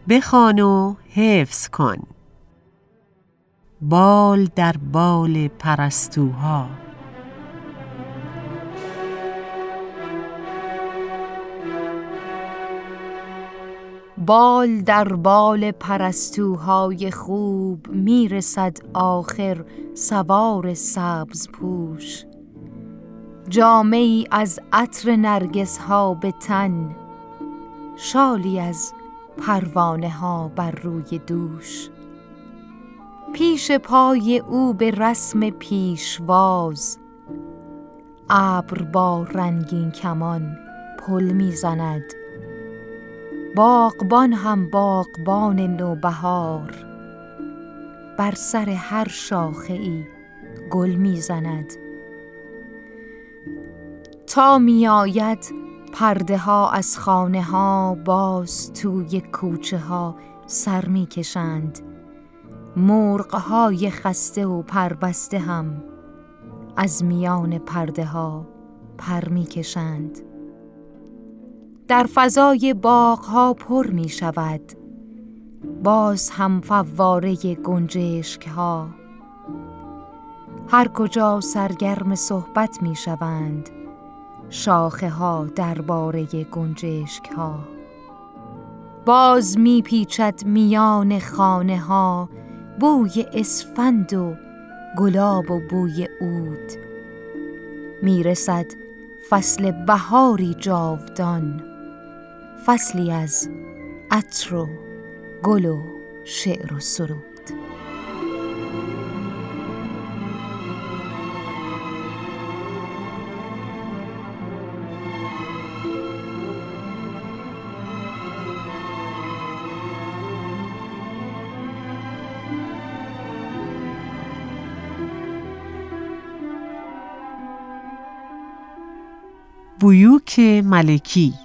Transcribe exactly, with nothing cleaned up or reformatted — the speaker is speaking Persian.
بخوان و حفظ کن. بال در بال پرستوها. بال در بال پرستوهای خوب، میرسد آخر سوار سبز پوش. جامه ای از عطر نرگس ها به تن، شالی از پروانه ها بر روی دوش. پیش پای او به رسم پیشواز، ابر با رنگین کمان پل میزند. باغبان هم باغبان نوبهار، بر سر هر شاخه ای گل میزند. تا می آید پرده ها از خانه ها، باز توی کوچه ها سر می کشند. مرغ های خسته و پربسته هم از میان پرده ها پر می کشند. در فضای باغ ها پر می شود، باز هم فواره گنجشک ها. هر کجا سرگرم صحبت می شوند شاخه ها درباره گنجشک ها. باز می پیچد میان خانه ها بوی اسفند و گلاب و بوی عود. می رسد فصل بهاری جاودان، فصلی از عطر و گل و شعر و سرود. بیوک ملکی.